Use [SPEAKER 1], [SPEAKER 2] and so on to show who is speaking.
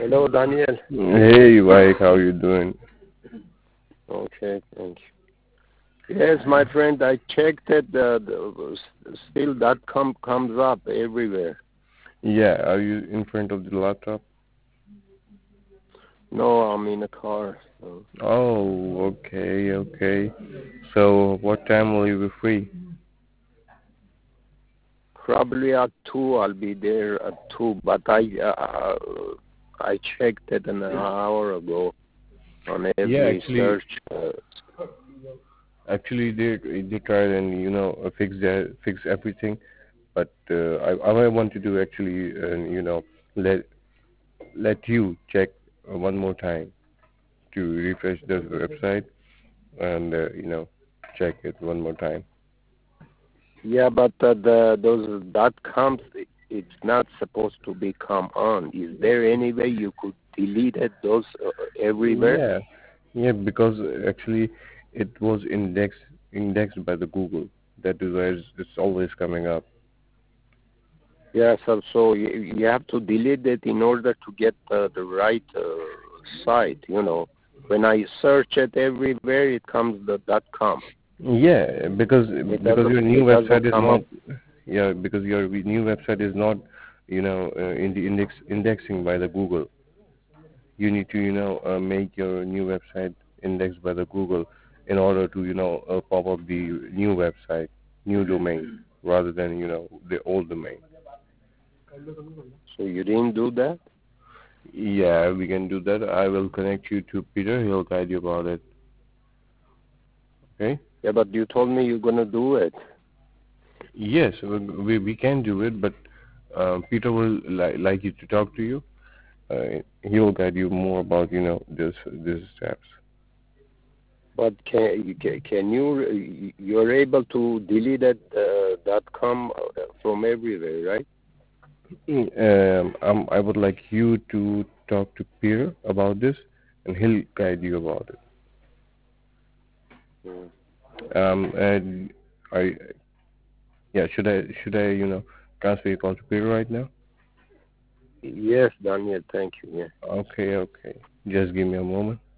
[SPEAKER 1] Hello, Daniel.
[SPEAKER 2] Hey, Mike, how you doing?
[SPEAKER 1] Okay, thank you. Yes, my friend, I checked it. Still, that comes up everywhere.
[SPEAKER 2] Yeah, are you in front of the laptop?
[SPEAKER 1] No, I'm in a car. So
[SPEAKER 2] Oh, okay, okay. So, what time will you be free?
[SPEAKER 1] probably at 2. I'll be there at 2. But I checked it an hour ago on
[SPEAKER 2] Yeah,
[SPEAKER 1] every search.
[SPEAKER 2] actually, they tried and fix everything, but I want to do actually, let let you check one more time to refresh the website and check it one more time.
[SPEAKER 1] Yeah, but those dot coms, it's not supposed to be come on. Is there any way you could delete it, those everywhere?
[SPEAKER 2] Yeah, yeah, because actually it was indexed by the Google. That is why it's always coming up.
[SPEAKER 1] Yeah, so you have to delete it in order to get the right site. When I search it everywhere, it comes the .com.
[SPEAKER 2] Yeah,
[SPEAKER 1] It
[SPEAKER 2] because
[SPEAKER 1] doesn't
[SPEAKER 2] your new
[SPEAKER 1] it doesn't
[SPEAKER 2] website is
[SPEAKER 1] come
[SPEAKER 2] not.
[SPEAKER 1] up.
[SPEAKER 2] Yeah, because your new website is not, in the indexing by the Google. You need to make your new website indexed by the Google in order to pop up the new website, new domain, rather than the old domain.
[SPEAKER 1] So you didn't do that.
[SPEAKER 2] Yeah, we can do that. I will connect you to Peter. He'll guide you about it. Okay?
[SPEAKER 1] Yeah, but you told me you're gonna do it.
[SPEAKER 2] Yes, we can do it, but Peter will like you to talk to you. He will guide you more about this steps.
[SPEAKER 1] But can you're able to delete it .com from everywhere, right?
[SPEAKER 2] I would like you to talk to Peter about this, and he'll guide you about it.
[SPEAKER 1] Mm.
[SPEAKER 2] And I yeah, should I transfer your call to Peter right now?
[SPEAKER 1] Yes, Daniel. Thank you. Yeah.
[SPEAKER 2] Okay, okay. Just give me a moment.